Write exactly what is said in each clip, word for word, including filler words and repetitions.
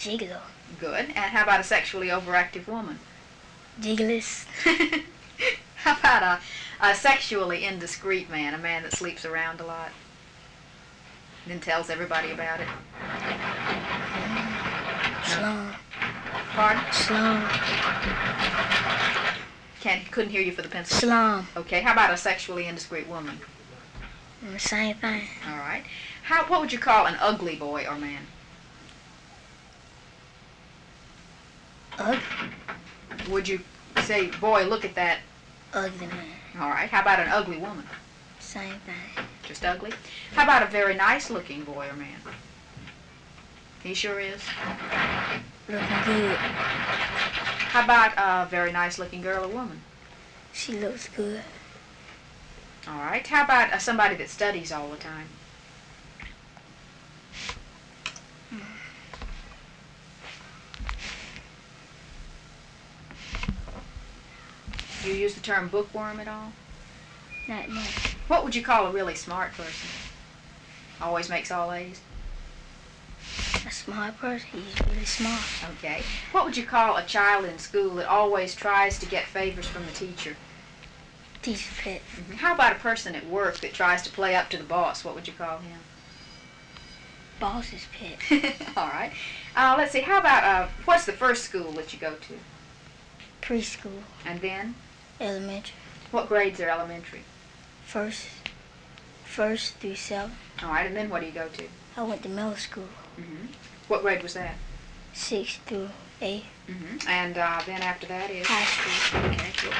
Gigolo. Good. And how about a sexually overactive woman? Gigolous. How about a, a sexually indiscreet man, a man that sleeps around a lot? Then tells everybody about it. Slum. Pardon? Slum. Can't, couldn't hear you for the pencil. Slum. Okay, how about a sexually indiscreet woman? The same thing. All right. How, what would you call an ugly boy or man? Ugly. Would you say, boy, look at that? Ugly man. All right. How about an ugly woman? Same thing. Just ugly? How about a very nice-looking boy or man? He sure is. Looking good. How about a very nice-looking girl or woman? She looks good. All right. How about uh, somebody that studies all the time? Do you use the term bookworm at all? Not much. What would you call a really smart person? Always makes all A's? A smart person. He's really smart. Okay. What would you call a child in school that always tries to get favors from the teacher? Teacher pet. Mm-hmm. How about a person at work that tries to play up to the boss? What would you call him? Boss's pet. All right. Uh, let's see. How about, uh, what's the first school that you go to? Preschool. And then? Elementary. What grades are elementary? First. First through seven. All right. And then what do you go to? I went to middle school. Mm-hmm. What grade was that? Six through eight. Mm-hmm. And uh, then after that is? High school. Okay, cool.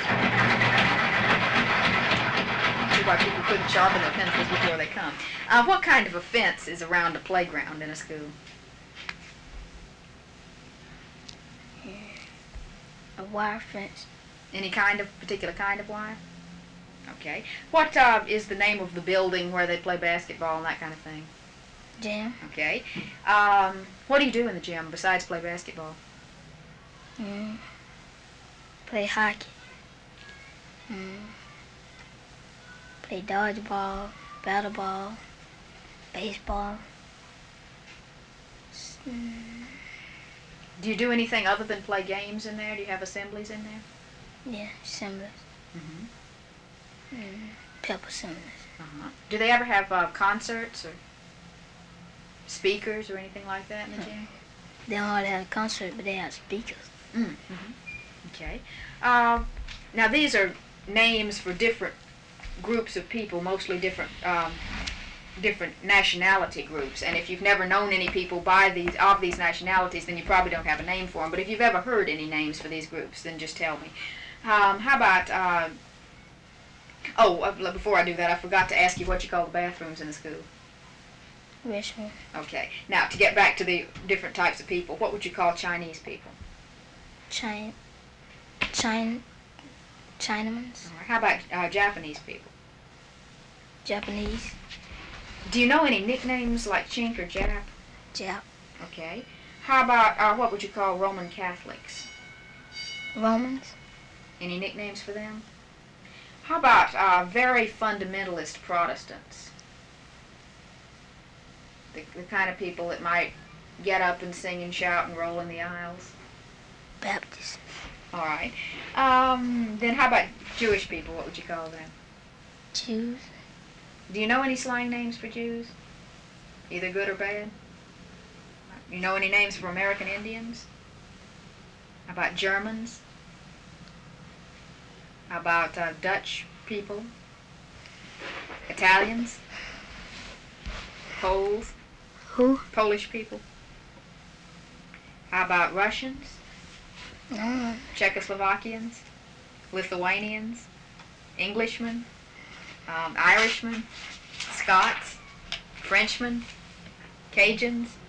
See why people couldn't sharpen their pencils before they come. Uh, what kind of a fence is around a playground in a school? A wire fence. Any kind of, particular kind of wire? Okay. What uh, is the name of the building where they play basketball and that kind of thing? Gym. Okay. Um, what do you do in the gym besides play basketball? Mm. Play hockey. Mm. Play dodgeball, battle ball, baseball. Mm. Do you do anything other than play games in there? Do you have assemblies in there? Yeah, assemblies. Mm-hmm. Mm. Pep assemblies. Uh-huh. Do they ever have uh, concerts or speakers or anything like that in the gym? They don't hardly have a concert, but they have speakers. Mm-hmm. Okay. Um, now these are names for different groups of people, mostly different um, different nationality groups. And if you've never known any people by these of these nationalities, then you probably don't have a name for them. But if you've ever heard any names for these groups, then just tell me. Um, how about? Uh, oh, uh, before I do that, I forgot to ask you what you call the bathrooms in the school. Restroom. Okay. Now to get back to the different types of people, what would you call Chinese people? China. China. Chinamans. All right. How about uh, Japanese people? Japanese. Do you know any nicknames like Chink or Jap? Jap. Okay. How about, uh, what would you call Roman Catholics? Romans. Any nicknames for them? How about uh, very fundamentalist Protestants? The, the kind of people that might get up and sing and shout and roll in the aisles? Baptist. All right. Um, then how about Jewish people? What would you call them? Jews. Do you know any slang names for Jews? Either good or bad? You know any names for American Indians? How about Germans? How about uh, Dutch people? Italians? Poles? Who? Polish people? How about Russians? No. Czechoslovakians? Lithuanians? Englishmen? Um, Irishmen? Scots? Frenchmen? Cajuns?